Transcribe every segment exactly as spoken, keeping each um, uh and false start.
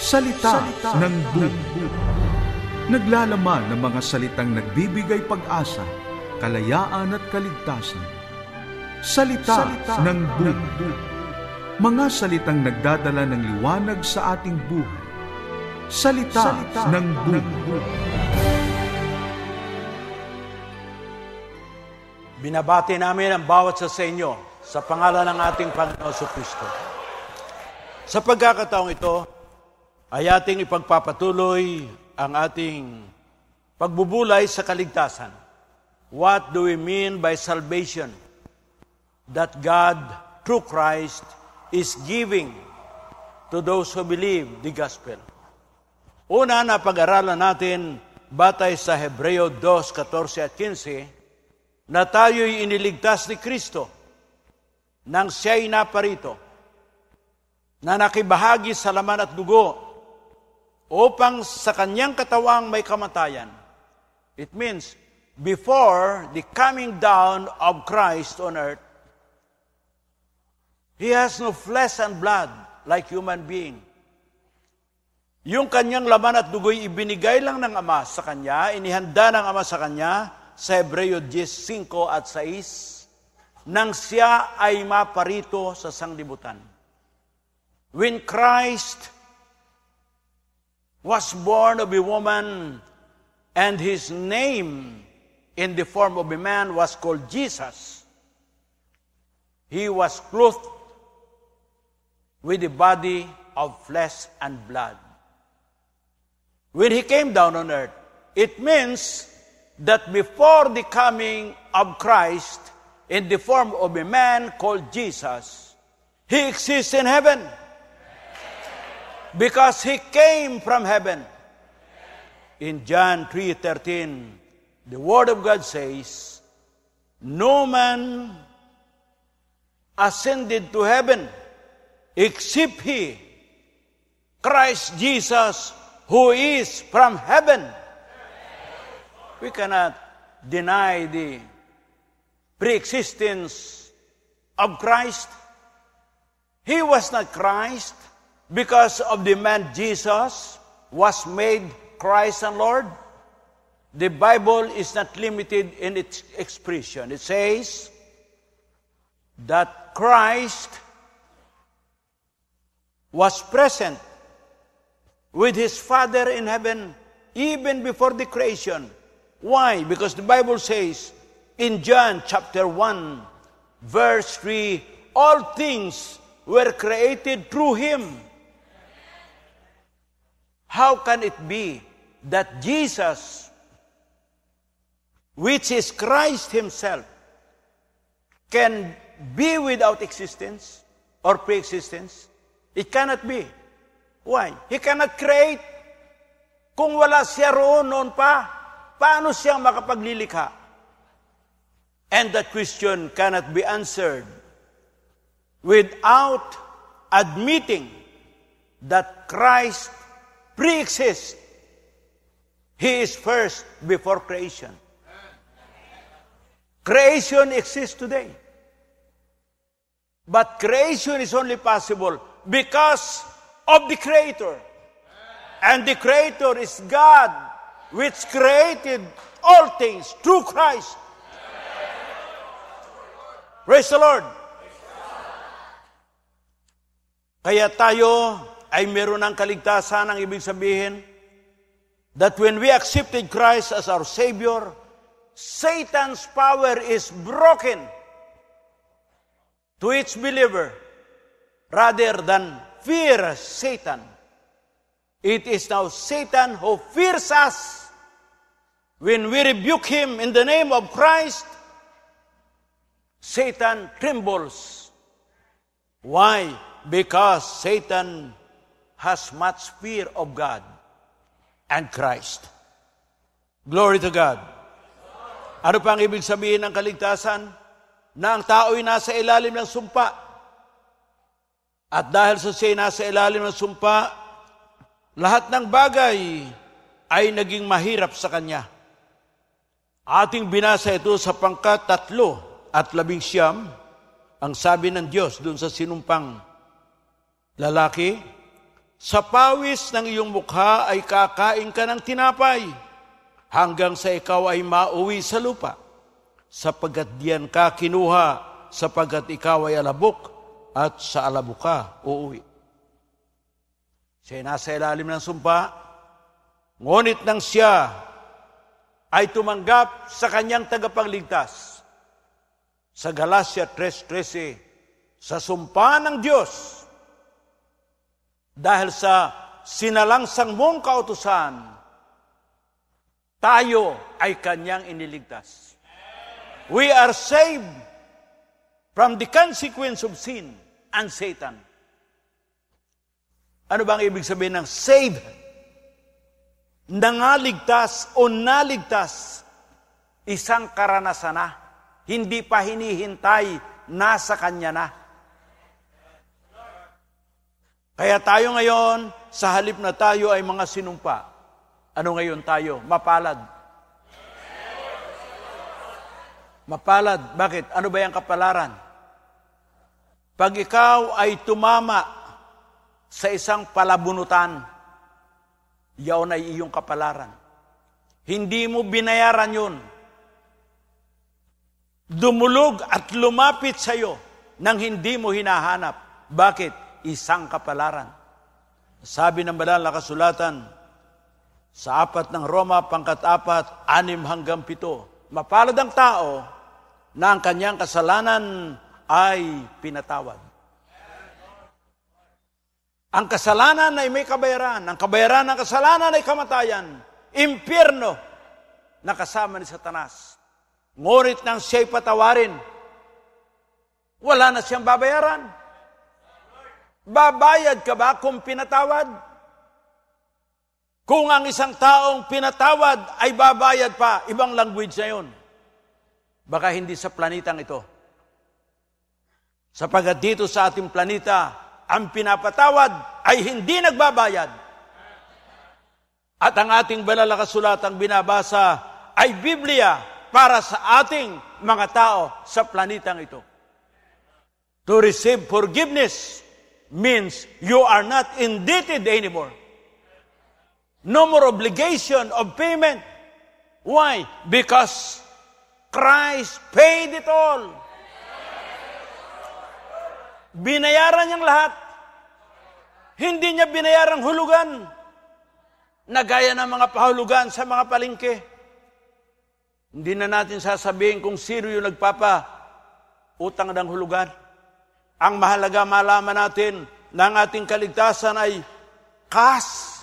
Salita, Salita ng Buhay. Naglalaman ng mga salitang nagbibigay pag-asa, kalayaan at kaligtasan. Salita, Salita ng Buhay. Mga salitang nagdadala ng liwanag sa ating buhay. Salita, Salita ng Buhay. Binabati namin ang bawat sa inyo sa pangalan ng ating Panginoon Kristo. Sa pagkakataong ito, ay ating ipagpapatuloy ang ating pagbubulay sa kaligtasan. What do we mean by salvation? That God, through Christ, is giving to those who believe the gospel. Una na pag-aralan natin, batay sa Hebreo two, fourteen at fifteen, na tayo'y iniligtas ni Kristo nang siya'y naparito, na nakibahagi sa laman at dugo upang sa kanyang katawang may kamatayan. It means, before the coming down of Christ on earth, He has no flesh and blood like human being. Yung kanyang laman at dugo'y ibinigay lang ng Ama sa kanya, inihanda ng Ama sa kanya, sa Hebreo ten, five at six, nang siya ay maparito sa sanglibutan. When Christ was born of a woman and his name in the form of a man was called Jesus, he was clothed with the body of flesh and blood. When he came down on earth, it means that before the coming of Christ in the form of a man called Jesus, he exists in heaven. Because he came from heaven. In John three thirteen, the Word of God says, no man ascended to heaven except he, Christ Jesus, who is from heaven. We cannot deny the pre-existence of Christ. He was not Christ because of the man Jesus was made Christ and Lord. The Bible is not limited in its expression. It says that Christ was present with his Father in heaven even before the creation. Why? Because the Bible says in John chapter one, verse three, all things were created through him. How can it be that Jesus, which is Christ himself, can be without existence or pre-existence? It cannot be. Why? He cannot create. Kung wala siya roon noon pa, paano siyang makapaglilikha? And that question cannot be answered without admitting that Christ pre-exists. He is first before creation. Creation exists today. But creation is only possible because of the Creator. And the Creator is God, which created all things through Christ. Praise the Lord. Kaya tayo ay meron ng kaligtasan, ang ibig sabihin that when we accepted Christ as our Savior, Satan's power is broken to each believer rather than fear Satan. It is now Satan who fears us. When we rebuke him in the name of Christ, Satan trembles. Why? Because Satan has much fear of God and Christ. Glory to God. Ano pa ang ibig sabihin ng kaligtasan? Na ang tao'y nasa ilalim ng sumpa. At dahil sa siya'y nasa ilalim ng sumpa, lahat ng bagay ay naging mahirap sa kanya. Ating binasa ito sa pangkat tatlo at labing siyam, ang sabi ng Diyos dun sa sinumpang lalaki, sa pawis ng iyong mukha ay kakain ka ng tinapay, hanggang sa ikaw ay mauwi sa lupa, sapagkat diyan ka kinuha, sapagkat ikaw ay alabok, at sa alabok ka uuwi. Siya nasa ilalim ng sumpa, ngunit nang siya ay tumanggap sa kanyang tagapagligtas. Sa Galatia three thirteen, sa sumpa ng Diyos, dahil sa sinalangsang mong kautusan, tayo ay kanyang iniligtas. We are saved from the consequence of sin and Satan. Ano bang ibig sabihin ng saved? Nangaligtas o naligtas, isang karanasan na, hindi pa hinihintay, nasa kanya na. Kaya tayo ngayon, sa halip na tayo ay mga sinumpa, ano ngayon tayo? Mapalad. Mapalad. Bakit? Ano ba yung kapalaran? Pag ikaw ay tumama sa isang palabunutan, yaon ay iyong kapalaran. Hindi mo binayaran yun. Dumulog at lumapit sa iyo nang hindi mo hinahanap. Bakit? Isang kapalaran. Sabi ng banal na kasulatan, sa apat ng Roma, pangkat-apat, anim hanggang pito, mapalad ang tao na ang kanyang kasalanan ay pinatawad. Ang kasalanan ay may kabayaran. Ang kabayaran ng kasalanan ay kamatayan. Impyerno na kasama ni Satanas. Ngunit nang siya'y patawarin, wala na siyang babayaran. Babayad ka ba kung pinatawad? Kung ang isang taong pinatawad ay babayad pa, ibang language na yun. Baka hindi sa planetang ito. Sapagkat dito sa ating planeta, ang pinapatawad ay hindi nagbabayad. At ang ating banal na kasulatang binabasa ay Biblia para sa ating mga tao sa planetang ito. To receive forgiveness means you are not indebted anymore. No more obligation of payment. Why? Because Christ paid it all. Binayaran niyang lahat. Hindi niya binayarang hulugan na gaya ng mga pahulugan sa mga palengke. Hindi na natin sasabihin kung sino yung nagpapa utang ng hulugan. Ang mahalaga malaman natin na ang ating kaligtasan ay kas.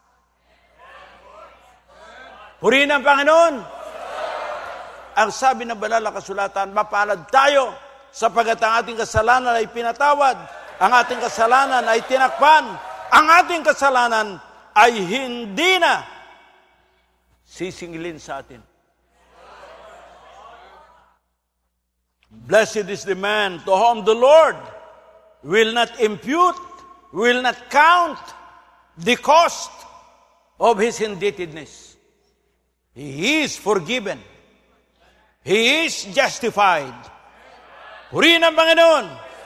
Purihin ang Panginoon. Ang sabi ng banal na kasulatan, mapalad tayo sapagkat ang ating kasalanan ay pinatawad, ang ating kasalanan ay tinakpan, ang ating kasalanan ay hindi na sisingilin sa atin. Blessed is the man to whom the Lord will not impute, will not count the cost of his indebtedness. He is forgiven. He is justified. Purihin ang Panginoon.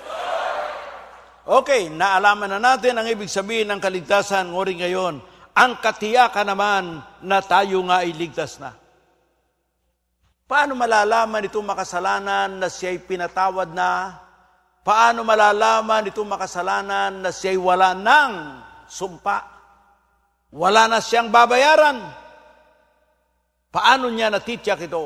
Okay, naalaman na natin ang ibig sabihin ng kaligtasan. Ngunit ngayon, ang katiyakan naman na tayo nga ay ligtas na. Paano malalaman itong makasalanan na siya'y pinatawad na? Paano malalaman itong makasalanan na siya'y wala ng sumpa? Wala na siyang babayaran? Paano niya natitiyak ito?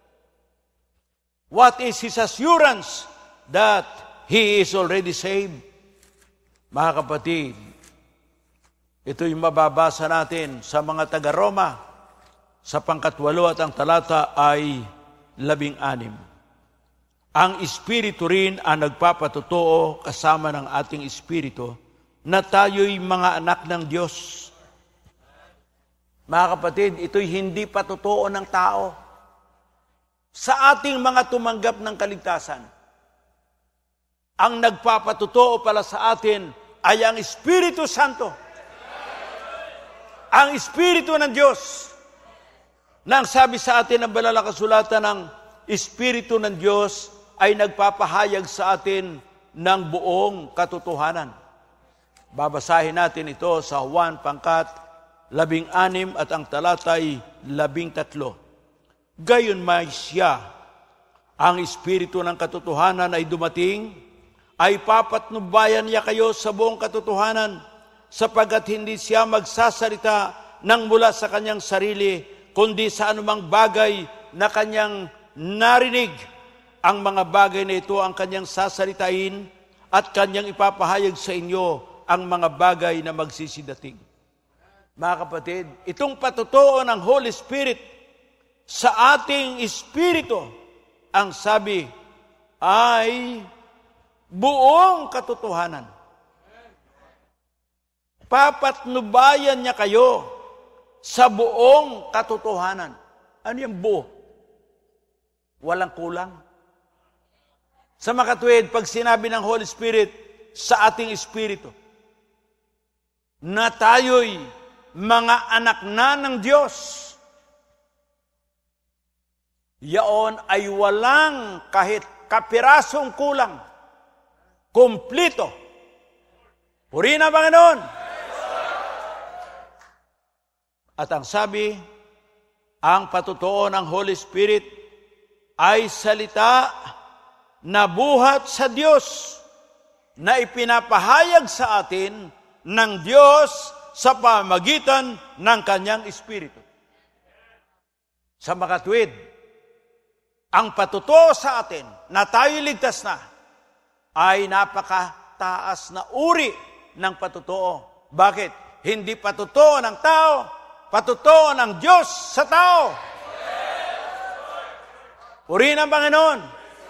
What is his assurance that he is already saved? Mga kapatid, ito yung mababasa natin sa mga taga-Roma sa pangkatwalo at ang talata ay labing anim. Ang Espiritu rin ang nagpapatotoo kasama ng ating Espiritu na tayo'y mga anak ng Diyos. Mga kapatid, ito'y hindi patotoo ng tao. Sa ating mga tumanggap ng kaligtasan, ang nagpapatotoo pala sa atin ay ang Espiritu Santo. Ang Espiritu ng Diyos. Na ang sabi sa atin ng banal na kasulatan ng Espiritu ng Diyos ay nagpapahayag sa atin ng buong katotohanan. Babasahin natin ito sa Juan pangkat labing anim at ang talatay labing tatlo. Gayon may siya, ang Espiritu ng katotohanan ay dumating, ay papatnubayan niya kayo sa buong katotohanan, sapagkat hindi siya magsasalita nang mula sa kanyang sarili, kundi sa anumang bagay na kanyang narinig. Ang mga bagay na ito ang kanyang sasalitain at kanyang ipapahayag sa inyo ang mga bagay na magsisidating. Mga kapatid, itong patutuo ng Holy Spirit sa ating espiritu, ang sabi ay buong katotohanan. Papatnubayan niya kayo sa buong katotohanan. Ano yung buo? Walang kulang. Sa makatuwid, pag sinabi ng Holy Spirit sa ating espiritu, na tayo'y mga anak na ng Diyos, yaon ay walang kahit kapirasong kulang. Kumplito. Purihin ang Panginoon. At ang sabi, ang patutuo ng Holy Spirit ay salita na buhat sa Diyos na ipinapahayag sa atin ng Diyos sa pamagitan ng Kanyang Espiritu. Sa makatwid, ang patutuo sa atin na tayo ligtas na ay napakataas na uri ng patutuo. Bakit? Hindi patutuo ng tao, patutuo ng Diyos sa tao. Purihin ang Panginoon.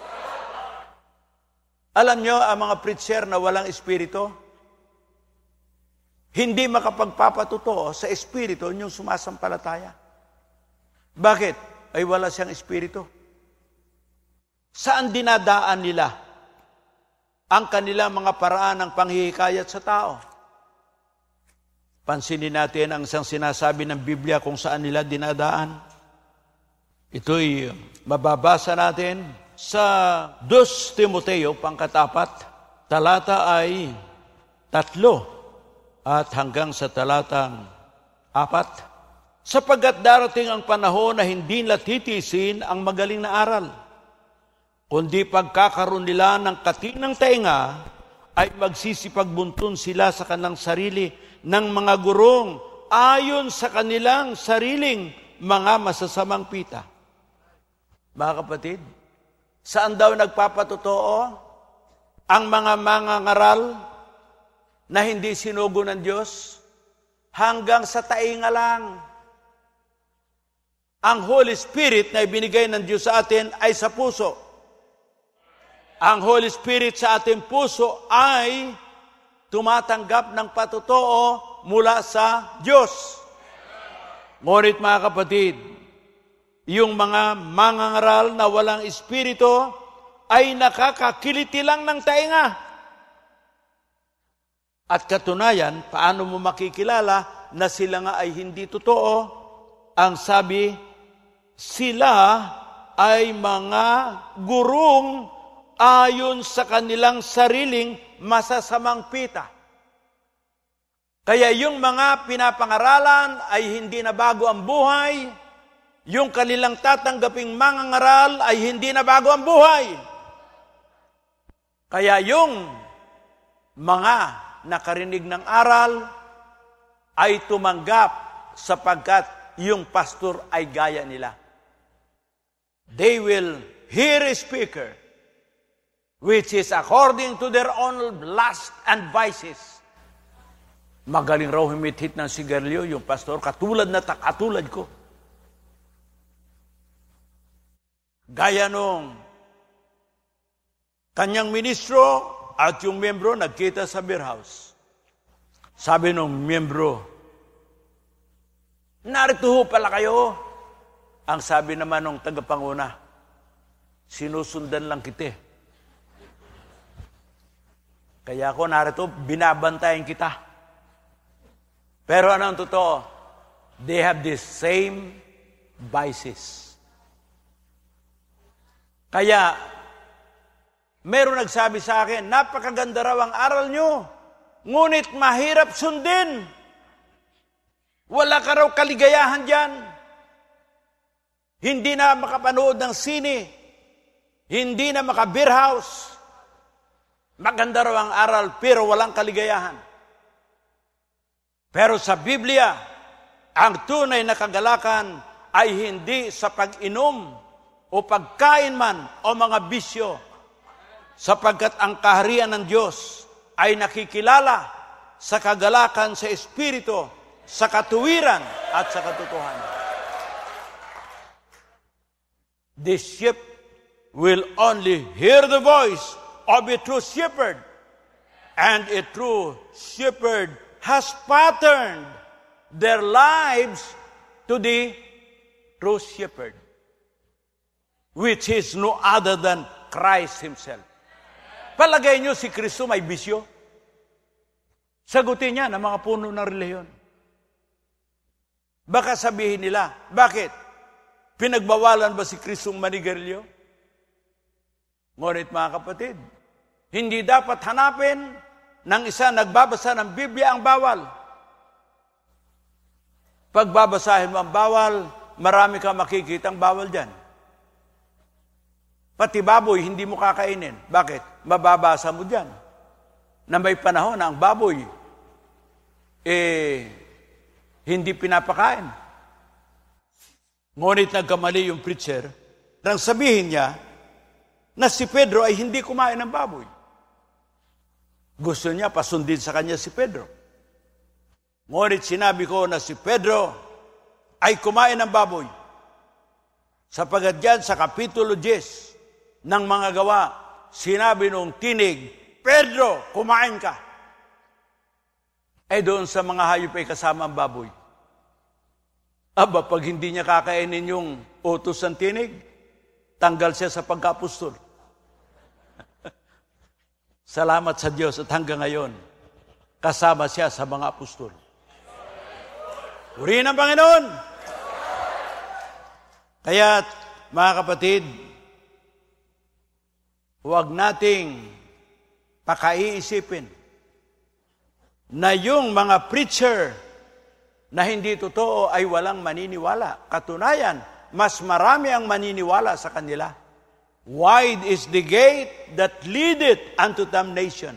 Alam nyo, ang mga preacher na walang espiritu, hindi makapagpapatutuo sa espiritu yung sumasampalataya. Bakit? Ay wala siyang espiritu. Saan dinadaan nila ang kanilang mga paraan ng panghihikayat sa tao? Pansinin natin ang isang sinasabi ng Biblia kung saan nila dinadaan. Ito'y mababasa natin sa Dos Timoteo, pangkatapat, talata ay tatlo at hanggang sa talatang apat. Sapagkat darating ang panahon na hindi nila titiisin ang magaling na aral, kundi pagkakaroon nila ng katinang tainga, ay magsisipagbuntun sila sa kanilang sarili ng mga gurong ayon sa kanilang sariling mga masasamang pita. Mga kapatid, saan daw nagpapatotoo ang mga mangangaral na hindi sinugo ng Diyos? Hanggang sa tainga lang. Ang Holy Spirit na ibinigay ng Diyos sa atin ay sa puso. Ang Holy Spirit sa ating puso ay tumatanggap ng patotoo mula sa Diyos. Ngunit mga kapatid, yung mga mangangaral na walang espiritu ay nakakakiliti lang ng tainga. At katunayan, paano mo makikilala na sila nga ay hindi totoo? Ang sabi, sila ay mga gurong ayon sa kanilang sariling masasamang pita. Kaya yung mga pinapangaralan ay hindi na bago ang buhay, yung kanilang tatanggaping mangangaral ay hindi na bago ang buhay. Kaya yung mga nakarinig ng aral ay tumanggap sapagkat yung pastor ay gaya nila. They will hear a speaker which is according to their own lust and vices. Magaling raw humithit ng sigarilyo yung pastor, katulad na katulad ko. Gaya nung kanyang ministro at yung miyembro nagkita sa beer house. Sabi nung miyembro, narito ho pala kayo. Ang sabi naman ng tagapanguna, sinusundan lang kita. Kaya ako narito, binabantayan kita. Pero ano ang totoo? They have the same vices. Kaya, meron nagsabi sa akin, napakaganda raw ang aral nyo. ngunit mahirap sundin. Wala ka raw kaligayahan dyan. Hindi na makapanood ng sine. Hindi na maka-beer house. Maganda raw ang aral, pero walang kaligayahan. Pero sa Biblia, ang tunay na kagalakan ay hindi sa pag-inom o pagkain man o mga bisyo, sapagkat ang kaharian ng Diyos ay nakikilala sa kagalakan sa Espiritu, sa katuwiran at sa katotohanan. The sheep will only hear the voice of a true shepherd, and a true shepherd has patterned their lives to the true shepherd, which is no other than Christ Himself. Palagay nyo si Kristo may bisyo? Sagutin niya ng mga puno ng relihiyon. Baka sabihin nila, bakit? Pinagbawalan ba si Kristong manigarilyo? Ngunit mga kapatid, hindi dapat hanapin ng isa nagbabasa ng Biblia ang bawal. Pagbabasahin mo ang bawal, marami kang makikitang bawal dyan. Pati baboy, hindi mo kakainin. Bakit? Mababasa mo dyan. Na may panahon na ang baboy, eh, hindi pinapakain. Ngunit nagkamali yung preacher nang sabihin niya na si Pedro ay hindi kumain ng baboy. Gusto niya pasundin sa kanya si Pedro. Ngunit sinabi ko na si Pedro ay kumain ng baboy. Sapagat dyan sa Kapitulo ten ng mga gawa, sinabi nung tinig, Pedro, kumain ka. Eh doon sa mga hayop ay kasama ang baboy. Aba, pag hindi niya kakainin yung utos ng tinig, tanggal siya sa pagka-apostol. Salamat sa Diyos at hanggang ngayon, kasama siya sa mga apostol. Purihin ang Panginoon! Kaya, mga kapatid, huwag nating pakaiisipin na yung mga preacher na hindi totoo ay walang maniniwala. Katunayan, mas marami ang maniniwala sa kanila. Wide is the gate that leadeth unto damnation.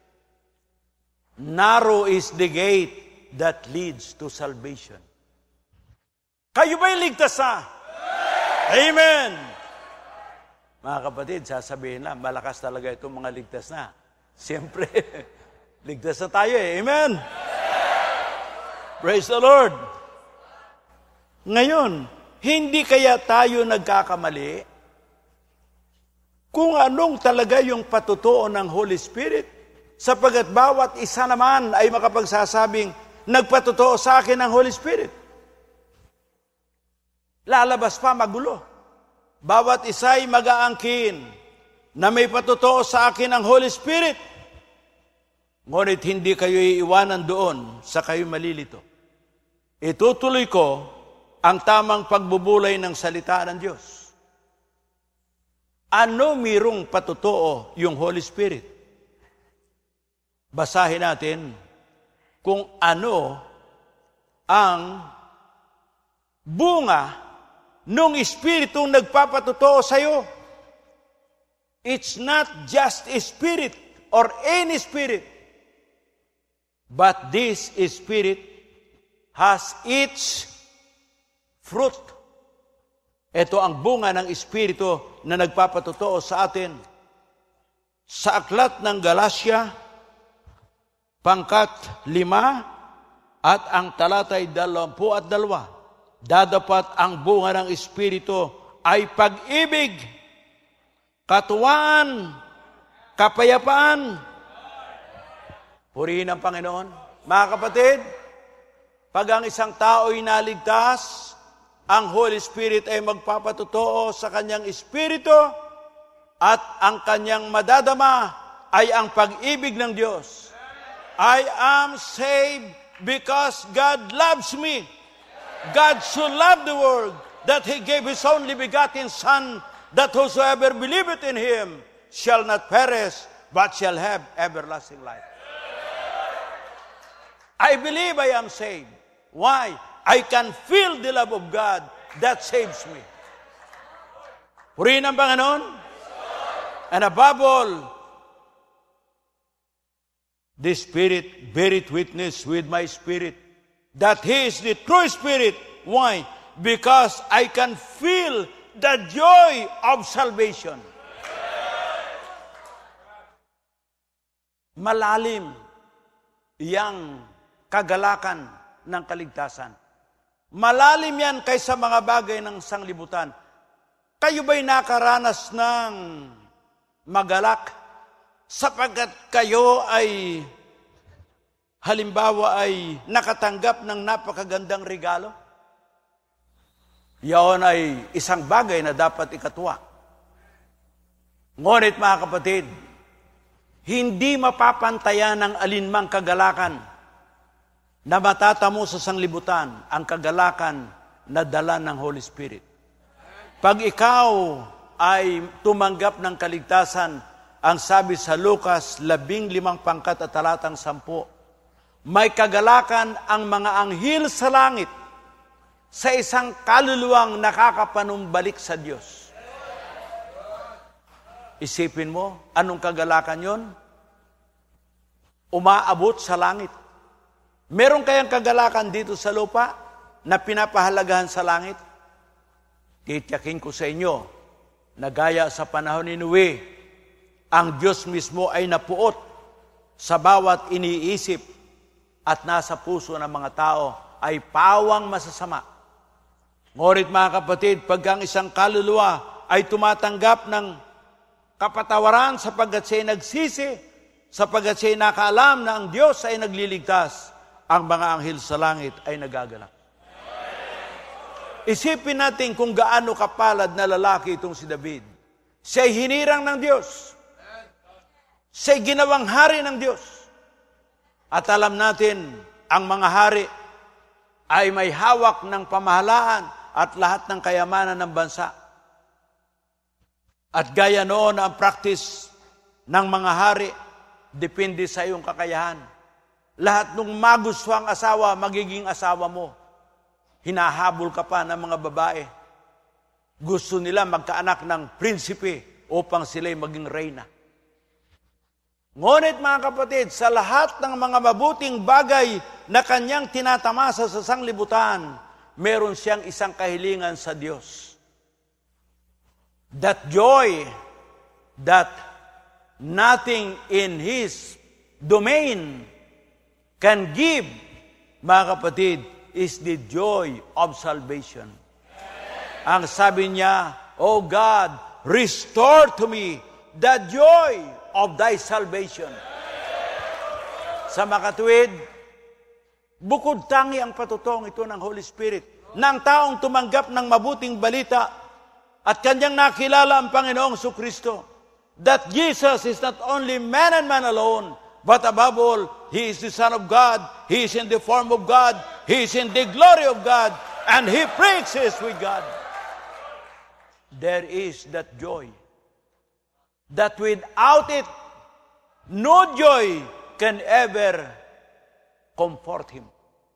Narrow is the gate that leads to salvation. Kayo ba'y ligtas na? Amen! Mga kapatid, sasabihin lang, malakas talaga itong mga ligtas na. Siyempre, ligtas na tayo eh. Amen! Praise the Lord! Ngayon, hindi kaya tayo nagkakamali kung anong talaga yung patutuo ng Holy Spirit, sapagat bawat isa naman ay makapagsasabing, nagpatutuo sa akin ng Holy Spirit. Lalabas pa magulo. Bawat isa ay mag-aangkin na may patutuo sa akin ng Holy Spirit. Ngunit hindi kayo iiwanan doon sa kayo malilito. Itutuloy ko ang tamang pagbubulay ng salita ng Diyos. Ano mirong patutuo yung Holy Spirit? Basahin natin kung ano ang bunga nung Espiritong nagpapatutuo sa'yo. It's not just a spirit or any spirit, but this Spirit has its fruit. Ito ang bunga ng Espiritu na nagpapatutuo sa atin. Sa aklat ng Galatia, pangkat lima, at ang talatay dalawampu at dalawa, dadapat ang bunga ng Espiritu ay pag-ibig, katuwaan, kapayapaan. Purihin ang Panginoon. Mga kapatid, pag ang isang tao ay naligtas, ang Holy Spirit ay magpapatutuo sa kanyang Espiritu at ang kanyang madadama ay ang pag-ibig ng Diyos. I am saved because God loves me. God so loved the world that He gave His only begotten Son, that whosoever believeth in Him shall not perish, but shall have everlasting life. I believe I am saved. Why? I can feel the love of God that saves me. Purihin ang Panginoon. And above all, the Spirit beareth witness with my spirit that He is the true Spirit. Why? Because I can feel the joy of salvation. Malalim iyang kagalakan ng kaligtasan. Malalim yan kaysa mga bagay ng sanglibutan. Kayo ba'y nakaranas ng magalak sapagkat kayo ay halimbawa ay nakatanggap ng napakagandang regalo? Iyon ay isang bagay na dapat ikatuwa. Ngunit mga kapatid, hindi mapapantayan ng alinmang kagalakan na matatamo sa sanglibutan ang kagalakan na dala ng Holy Spirit. Pag ikaw ay tumanggap ng kaligtasan, ang sabi sa Lucas, labing limang pangkat at talatang sampu, may kagalakan ang mga anghel sa langit sa isang kaluluwang nakakapanumbalik sa Diyos. Isipin mo, anong kagalakan yon? Umaabot sa langit. Meron kayang kagalakan dito sa lupa na pinapahalagahan sa langit? Titiyakin ko sa inyo, na gaya sa panahon ni Noe, ang Diyos mismo ay napuot sa bawat iniisip at nasa puso ng mga tao ay pawang masasama. Ngunit mga kapatid, pag ang isang kaluluwa ay tumatanggap ng kapatawaran sapagkat siya'y nagsisi, sapagkat siya'y nakaalam na ang Diyos ay nagliligtas, ang mga anghel sa langit ay nagagalak. Isipin natin kung gaano kapalad na lalaki itong si David. Siya'y hinirang ng Diyos. Siya'y ginawang hari ng Diyos. At alam natin, ang mga hari ay may hawak ng pamahalaan at lahat ng kayamanan ng bansa. At gaya noon ang practice ng mga hari, depende sa iyong kakayahan. Lahat ng magustuhang asawa, magiging asawa mo. Hinahabol ka pa ng mga babae. Gusto nila magkaanak ng prinsipe upang sila'y maging reyna. Ngunit mga kapatid, sa lahat ng mga mabuting bagay na kanyang tinatamasa sa sanglibutan, meron siyang isang kahilingan sa Diyos. That joy, that nothing in His domain can give, mga kapatid, is the joy of salvation. Ang sabi niya, "Oh God, restore to me the joy of thy salvation." Sa makatuwid, bukod tangi ang patutong ito ng Holy Spirit, ng taong tumanggap ng mabuting balita at kanyang nakilala ang Panginoong Jesucristo, that Jesus is not only man and man alone, but above all, He is the Son of God, He is in the form of God, He is in the glory of God, and He praises with God. There is that joy, that without it, no joy can ever comfort him.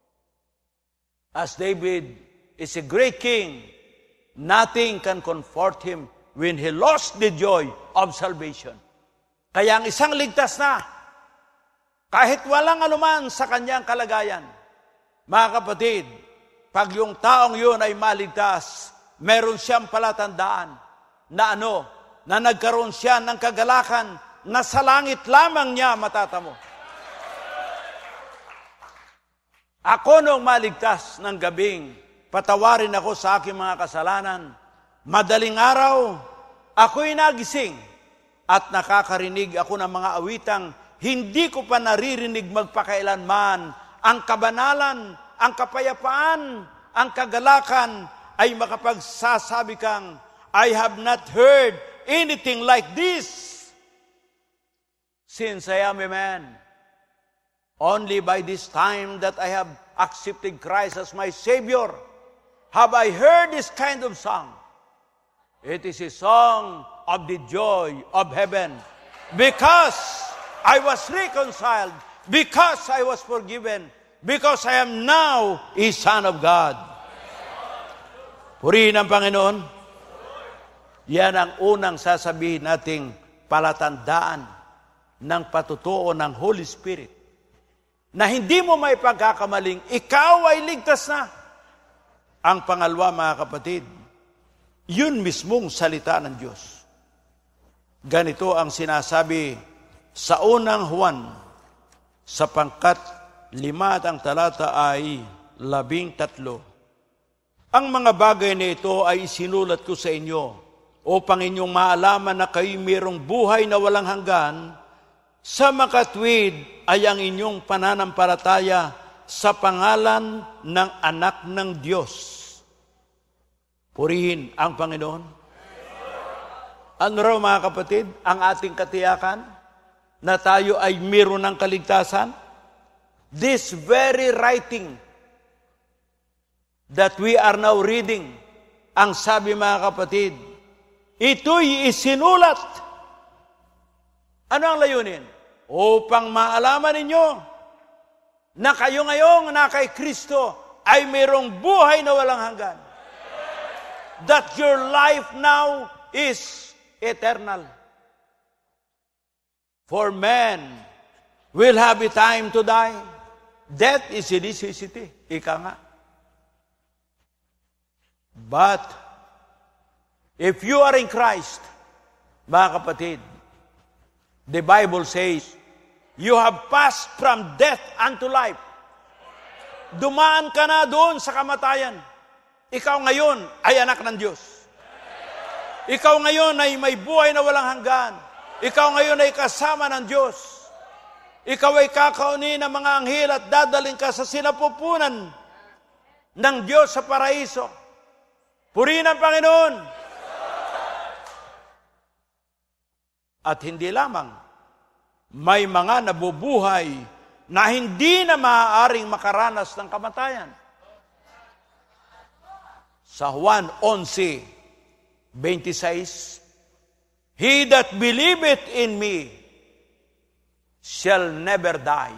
As David is a great king, nothing can comfort him when he lost the joy of salvation. Kaya ang isang ligtas na, kahit walang anuman sa kanyang kalagayan, mga kapatid, pag yung taong yun ay maligtas, meron siyang palatandaan na ano, na nagkaroon siya ng kagalakan na sa langit lamang niya matatamo. Ako nung maligtas ng gabing, patawarin ako sa aking mga kasalanan, madaling araw, ako'y nagising at nakakarinig ako ng mga awitang hindi ko pa naririnig magpakailanman. Ang kabanalan, ang kapayapaan, ang kagalakan ay makapagsasabi kang, I have not heard anything like this since I am a man. Only by this time that I have accepted Christ as my Savior have I heard this kind of song. It is a song of the joy of heaven. Because I was reconciled, because I was forgiven, because I am now a son of God. Purihin ang Panginoon. Yan ang unang sasabihin nating palatandaan ng patutuo ng Holy Spirit na hindi mo may pagkakamaling, ikaw ay ligtas na. Ang pangalawa, mga kapatid, yun mismong salita ng Diyos. Ganito ang sinasabi sa unang Juan, sa pangkat lima at ang talata ay labing tatlo. Ang mga bagay na ito ay isinulat ko sa inyo upang inyong maalaman na kayo mayroong buhay na walang hanggan. Sa makatwid ay ang inyong pananampalataya sa pangalan ng anak ng Diyos. Purihin ang Panginoon. Ano raw mga kapatid, ang ating katiyakan na tayo ay mayroon ng kaligtasan? This very writing that we are now reading, ang sabi mga kapatid, ito'y isinulat. Ano ang layunin? Upang maalaman ninyo na kayo ngayong na kay Kristo ay mayroong buhay na walang hanggan. That your life now is eternal. For man will have a time to die. Death is a necessity. Ika nga. But if you are in Christ, mga kapatid, the Bible says, you have passed from death unto life. Dumaan ka na doon sa kamatayan. Ikaw ngayon ay anak ng Diyos. Ikaw ngayon ay may buhay na walang hanggan. Ikaw ngayon ay kasama ng Diyos. Ikaw ay kakaunin ng mga anghel at dadaling ka sa sinapupunan ng Diyos sa paraiso. Purihin ang Panginoon. At hindi lamang, may mga nabubuhay na hindi na maaaring makaranas ng kamatayan. Sa Juan eleven twenty-six, he that believeth in me shall never die.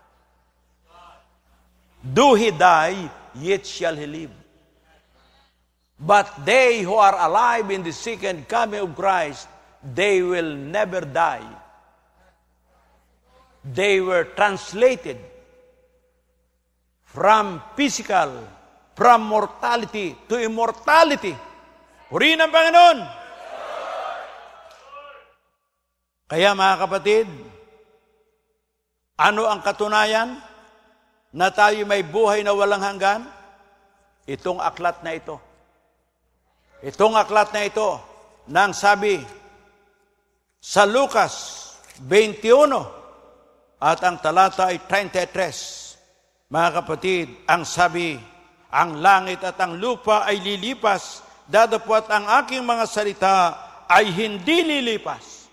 Do he die, yet shall he live. But they who are alive in the second coming of Christ, they will never die. They were translated from physical, from mortality to immortality. Purihin ang Panginoon. Kaya mga kapatid, ano ang katunayan na tayo may buhay na walang hanggan? Itong aklat na ito. Itong aklat na ito, nang sabi sa Lucas twenty-one, at ang talata ay thirty-three. Mga kapatid, ang sabi, ang langit at ang lupa ay lilipas, dadapwat ang aking mga salita ay hindi lilipas.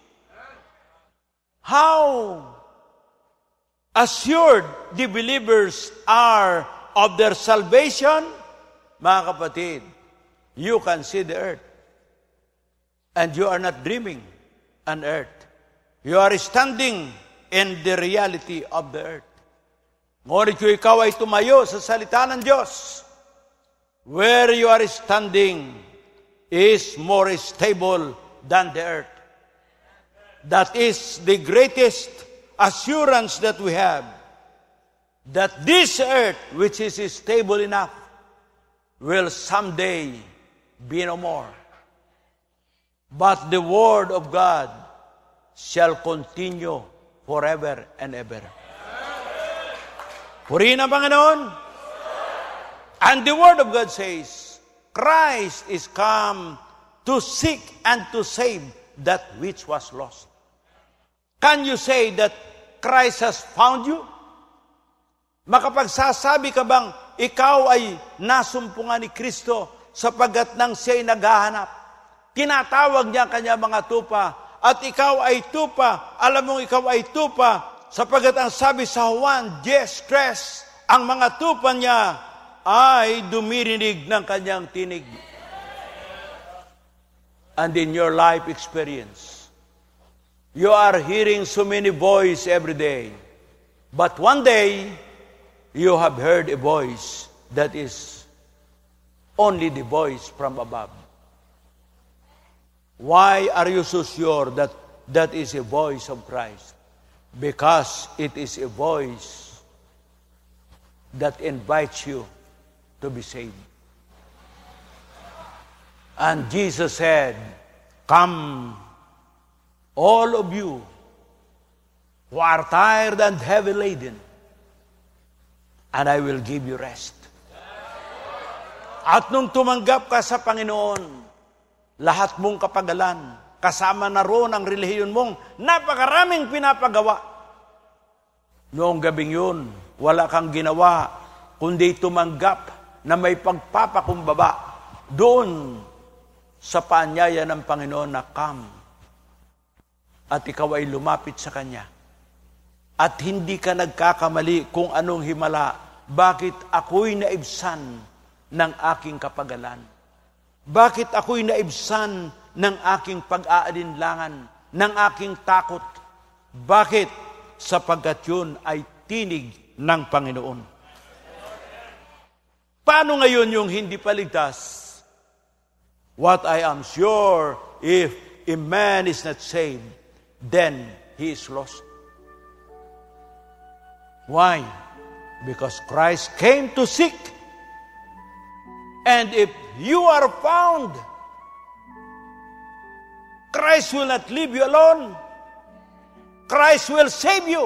How assured the believers are of their salvation? Mga kapatid, you can see the earth, and you are not dreaming an earth. You are standing in the reality of the earth. Ngunit kung ikaw ay tumayo sa salita ng Diyos, where you are standing is more stable than the earth. That is the greatest assurance that we have, that this earth, which is stable enough, will someday be no more. But the word of God shall continue forever and ever. Purihin ang Panginoon. And the word of God says, Christ is come to seek and to save that which was lost. Can you say that Christ has found you? Makapagsasabi ka bang ikaw ay nasumpungan ni Kristo sapagkat nang siya'y naghahanap? Tinatawag niya kanya mga tupa, at ikaw ay tupa, alam mong ikaw ay tupa, sapagkat ang sabi sa Juan ten three, ang mga tupa niya ay dumirinig ng kanyang tinig. And in your life experience, you are hearing so many voices every day. But one day, you have heard a voice that is only the voice from above. Why are you so sure that that is a voice of Christ? Because it is a voice that invites you to be saved. And Jesus said, "Come, all of you who are tired and heavy laden, and I will give you rest." At nung tumanggap ka sa Panginoon, lahat mong kapagalan, kasama na roon ang relihiyon mong napakaraming pinapagawa. Noong gabing yun, wala kang ginawa, kundi tumanggap na may pagpapakumbaba doon sa paanyaya ng Panginoon na come. At ikaw ay lumapit sa Kanya. At hindi ka nagkakamali kung anong himala, bakit ako'y naibsan ng aking kapagalan? Bakit ako'y naibsan ng aking pag-aalinlangan, ng aking takot? Bakit? Sapagkat yun ay tinig ng Panginoon. Paano ngayon yung hindi paligtas? What I am sure, if a man is not saved, then he is lost. Why? Because Christ came to seek. And if you are found, Christ will not leave you alone. Christ will save you.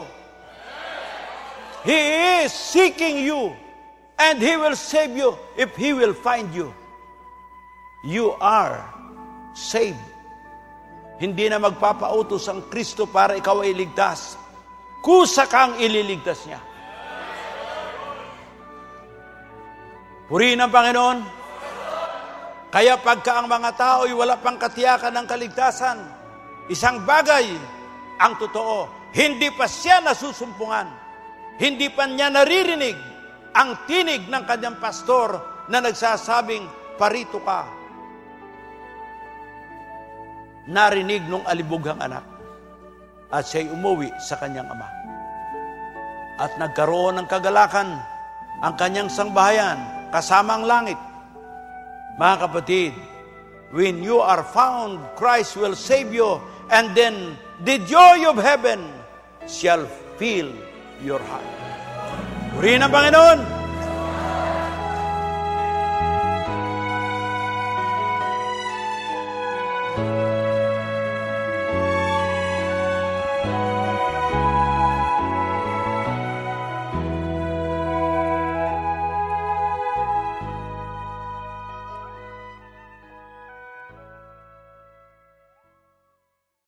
He is seeking you, and He will save you if He will find you. You are saved. Hindi na magpapautos ang Kristo para ikaw ay ligtas. Kusa kang ililigtas niya. Purihin ang Panginoon. Kaya pagka ang mga tao ay wala pang katiyakan ng kaligtasan, isang bagay ang totoo, hindi pa siya nasusumpungan. Hindi pa niya naririnig ang tinig ng kanyang pastor na nagsasabing, "Parito ka." Narinig nung alibughang anak at siya'y umuwi sa kanyang ama. At nagkaroon ng kagalakan ang kanyang sangbahayan kasama ang langit. Mga kapatid, when you are found, Christ will save you, and then the joy of heaven shall fill your heart. Purihin ang Panginoon!